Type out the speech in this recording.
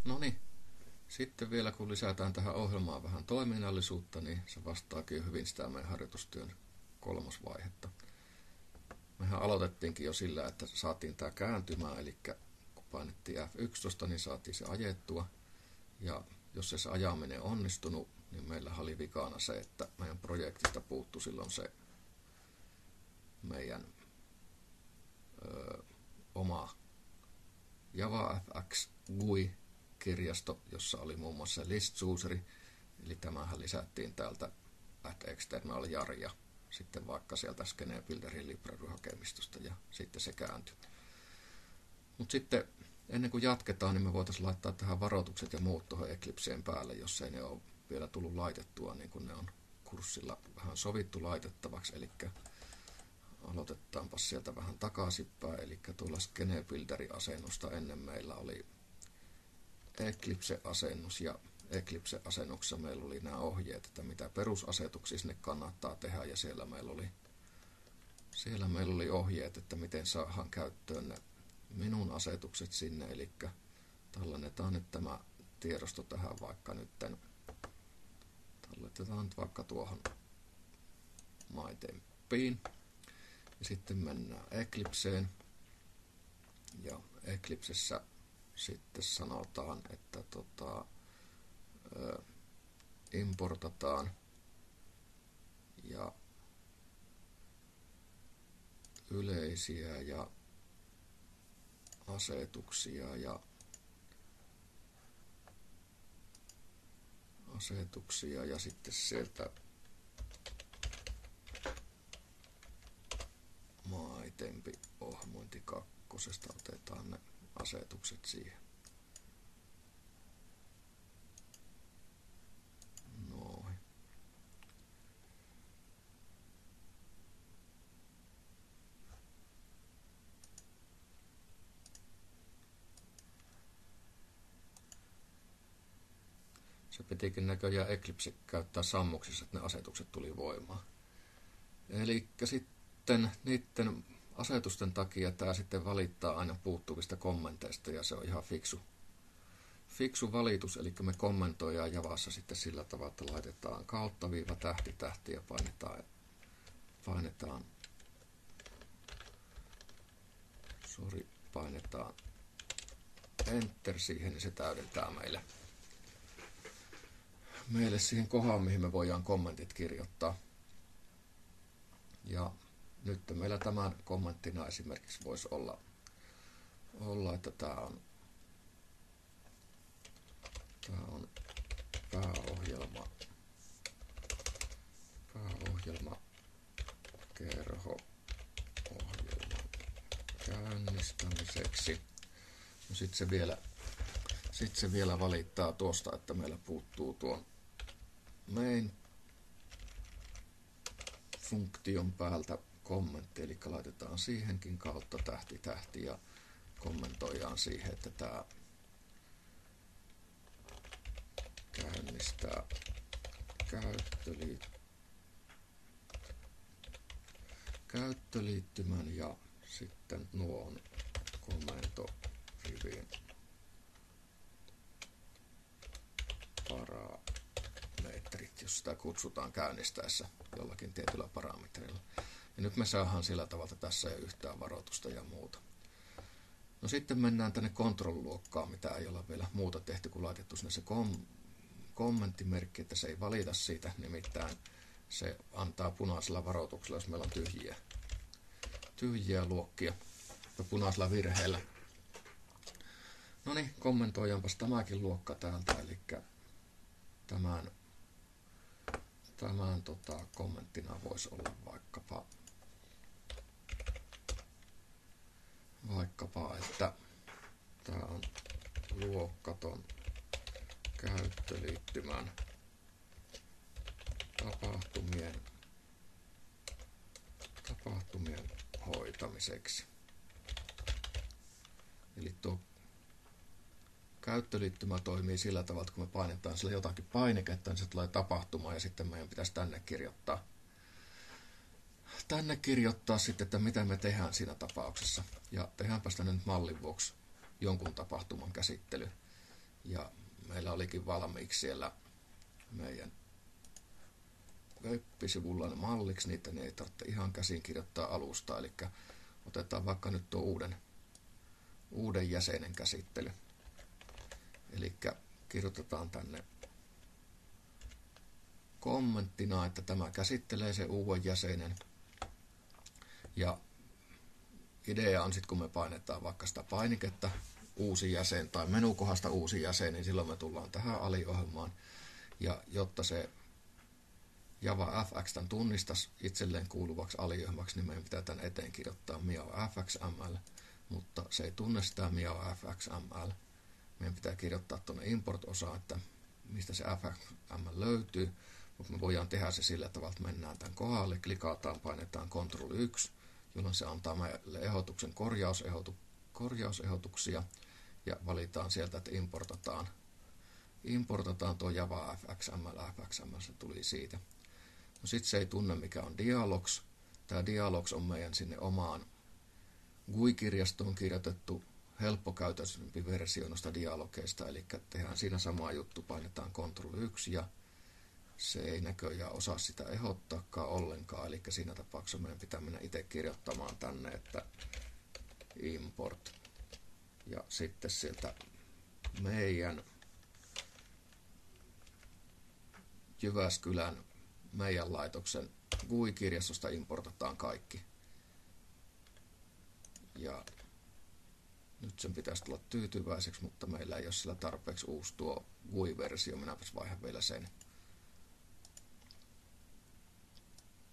No niin, sitten vielä kun lisätään tähän ohjelmaan vähän toiminnallisuutta, niin se vastaakin hyvin sitä meidän harjoitustyön kolmosvaihetta. Mehän aloitettiinkin jo sillä, että saatiin tämä kääntymään, eli kun painettiin F11, niin saatiin se ajettua. Ja jos se ajaminen onnistunut, niin meillä oli vikana se, että meidän projektista puuttui silloin se meidän oma JavaFX GUI-kirjasto, jossa oli muun muassa list chooseri, eli tämähän lisättiin täältä external jar ja sitten vaikka sieltä Skenebuilderin library-hakemistosta ja sitten se kääntyi. Mutta sitten ennen kuin jatketaan, niin me voitaisiin laittaa tähän varoitukset ja muut tuohon Eclipseen päälle, jos ei ne ole vielä tullut laitettua, niin kuin ne on kurssilla vähän sovittu laitettavaksi. Eli aloitetaanpa sieltä vähän takaisinpäin. Eli tuolla Skenebuilderin-asennusta ennen meillä oli Eclipse-asennus, ja Eclipse-asennuksessa meillä oli nämä ohjeet, että mitä perusasetuksia sinne kannattaa tehdä, ja siellä meillä oli ohjeet, että miten saadaan käyttöön ne minun asetukset sinne, eli tallennetaan nyt tämä tiedosto tähän vaikka nytten, talletetaan nyt vaikka tuohon MyTempiin, ja sitten mennään Eclipseen, ja Eclipsessä sitten sanotaan, että importataan ja yleisiä ja asetuksia ja sitten sieltä MyTempi ohjelmointi 2 otetaan ne asetukset siihen. Noin. Se pitikin näköjään Eclipse käyttää sammuksissa, että ne asetukset tuli voimaan. Eli sitten niiden asetusten takia tämä sitten valittaa aina puuttuvista kommenteista, ja se on ihan fiksu valitus, eli me kommentoidaan Javassa sitten sillä tavalla, että laitetaan kauttaviiva tähti ja painetaan Enter siihen, niin se täydentää meille siihen kohdaan, mihin me voidaan kommentit kirjoittaa. Ja nyt meillä tämän kommenttina esimerkiksi voisi olla että tämä on pääohjelma kerho ohjelman käynnistämiseksi. No sitten se vielä valittaa tuosta, että meillä puuttuu tuon main funktion päältä kommentti, eli laitetaan siihenkin kautta tähti ja kommentoidaan siihen, että tämä käynnistää käyttöliittymän ja sitten nuo on komentorivin parametrit, jos sitä kutsutaan käynnistäessä jollakin tietyllä parametrilla. Ja nyt me saadaan sillä tavalla tässä ei yhtään varoitusta ja muuta. No sitten mennään tänne control-luokkaan, mitä ei olla vielä muuta tehty, kun laitettu sinne se kommenttimerkki, että se ei valita siitä, nimittäin se antaa punaisella varoituksella, jos meillä on tyhjiä luokkia ja punaisella virheellä. No niin, kommentoidaanpas tämäkin luokka täältä, eli tämän kommenttina voisi olla vaikkapa, että tämä on luokkaton käyttöliittymän tapahtumien hoitamiseksi. Eli tuo käyttöliittymä toimii sillä tavalla, että kun me painetaan sillä jotakin painiketta, niin se tulee tapahtuma ja sitten meidän pitäisi tänne kirjoittaa sitten, että mitä me tehdään siinä tapauksessa. Ja tehdäänpäs tänne nyt mallin vuoksi jonkun tapahtuman käsittely. Ja meillä olikin valmiiksi siellä meidän web-sivulla ne malliksi, niitä ei tarvitse ihan käsin kirjoittaa alusta, eli otetaan vaikka nyt tuo uuden jäsenen käsittely. Eli kirjoitetaan tänne kommenttina, että tämä käsittelee sen uuden jäsenen. Ja idea on sitten, kun me painetaan vaikka sitä painiketta uusi jäsen tai menukohdasta uusi jäsen, niin silloin me tullaan tähän aliohjelmaan. Ja jotta se JavaFX tämän tunnistaisi itselleen kuuluvaksi aliohjelmaksi, niin meidän pitää tämän eteen kirjoittaa miao.fxml, mutta se ei tunne sitä miao.fxml. Meidän pitää kirjoittaa tuonne import-osaan, että mistä se fxml löytyy, mutta me voidaan tehdä se sillä tavalla, että mennään tämän kohdalle, klikataan, painetaan Ctrl 1, jolloin se antaa meille ehdotuksen korjausehdotuksia ja valitaan sieltä, että importataan tuo JavaFXML, se tuli siitä. No sitten se ei tunne, mikä on Dialogs. Tämä Dialogs on meidän sinne omaan GUI-kirjastoon kirjoitettu helppokäytöisempi versio noista dialogeista, eli tehdään siinä sama juttu, painetaan Ctrl 1 ja se ei näköjään osaa sitä ehdottaakaan ollenkaan, eli siinä tapauksessa meidän pitää mennä itse kirjoittamaan tänne, että import ja sitten sieltä meidän Jyväskylän meidän laitoksen GUI-kirjastosta importataan kaikki. Ja nyt sen pitäisi tulla tyytyväiseksi, mutta meillä ei ole sillä tarpeeksi uusi tuo GUI-versio. Minäpäs vaihan vielä sen.